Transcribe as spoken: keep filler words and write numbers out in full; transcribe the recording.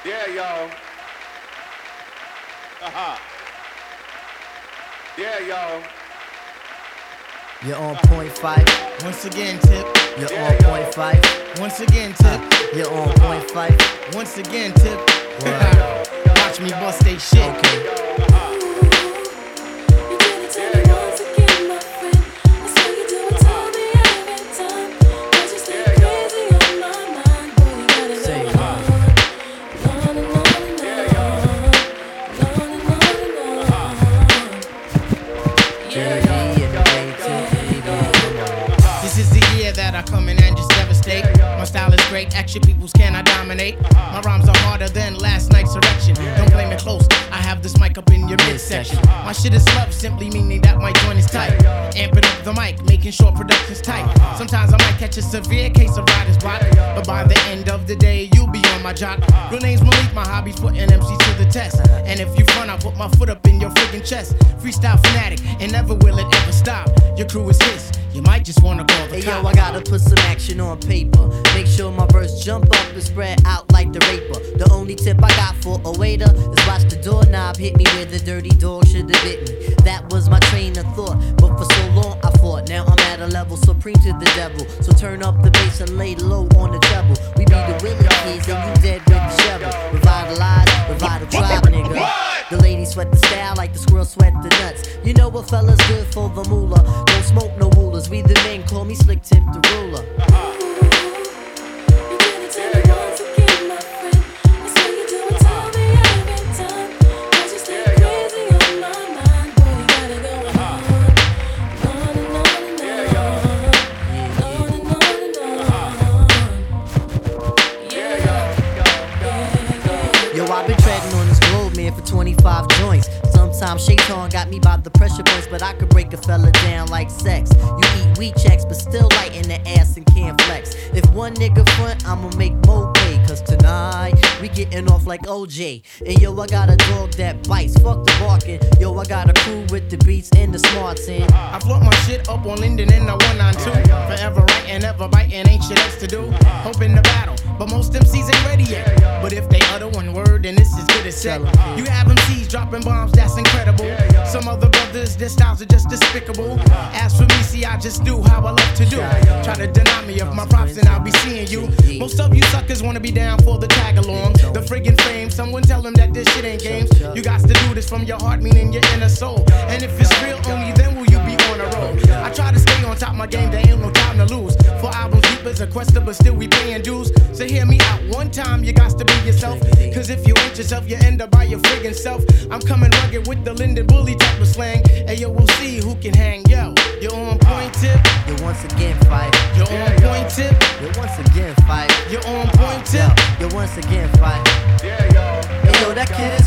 Yeah, y'all. Uh-huh. Yeah, y'all. You're on point five. Once again, Tip. You're Yeah, on yo. point five. Once again, Tip. You're on point five. Once again, Tip. Word. Watch me bust they shit. Okay. This is the year that I come in and just devastate. My style is great, action peoples cannot dominate. My rhymes are harder than last night's erection. Don't blame it close, I have this mic up in your midsection. My shit is love, simply meaning that my joint is tight. Amping up the mic, making sure production's tight. Sometimes I might catch a severe case of writer's block, but by the end of the day, you'll be on my jock. Real name's Malik, my hobby's putting M C to the test. And if you front, I put my foot up in your friggin' chest. Freestyle fanatic, and never will it ever stop. Your crew is his, you might just wanna call the Hey cops. yo, I gotta put some action on paper. Make sure my verse jump up and spread out like the raper. The only tip I got for a waiter is watch the doorknob hit me where the dirty dog should've bit me. That was my train of thought, but for so long I fought. Now I'm at a level supreme to the devil. So turn up the bass and lay low on the treble. We be the Willie kids and you dead with the shovel. Revitalize, revive the tribe, nigga. The ladies sweat the style like the squirrel sweat the nuts. You know what fella's good for the moolah. Don't smoke no rulers. We the men, call me Slick Tip the ruler. Yo, I've been treading on this globe, man, for twenty-five joints. Sometimes Shaitan got me by the pressure points, but I could break a fella down like sex. You eat wheat checks, but still light in the ass and can't flex. If one nigga front, I'ma make more pay. Cause tonight, we getting off like O J. And yo, I got a dog that bites, fuck the barking. Yo, I got a crew with the beats and the smarts in. I float my shit up on Linden and the one ninety-two. Forever writing, ever biting, ain't shit else to do. Hoping to battle, but most M Cs ain't ready yet. But if they utter one word, then it's as good as set. You have M Cs dropping bombs, that's incredible. Some other brothers, their styles are just despicable. As for me, see, I just do how I love to do. Try to deny me of my props and I'll be seeing you. Most of you suckers wanna be down for the tag along. The friggin' fame, someone tell them that this shit ain't games. You got to do this from your heart, meaning your inner soul. And if it's real, only then will you be on a roll. I try to stay on top of my game, there ain't no time to lose. For albums deep as a quester, but still we paying dues. So hear me out one time, you got to be yourself. Cause if you ain't yourself, you end up by your friggin' self. I'm coming rugged with the Linden Bully type of slang. And yo, we'll see who can hang. Yo, you're on point, Tip. You're once again five. You're on point, Tip. You're once again five. You're on point, Tip. You're once again five. Yeah, y'all. Hey yo, that kid is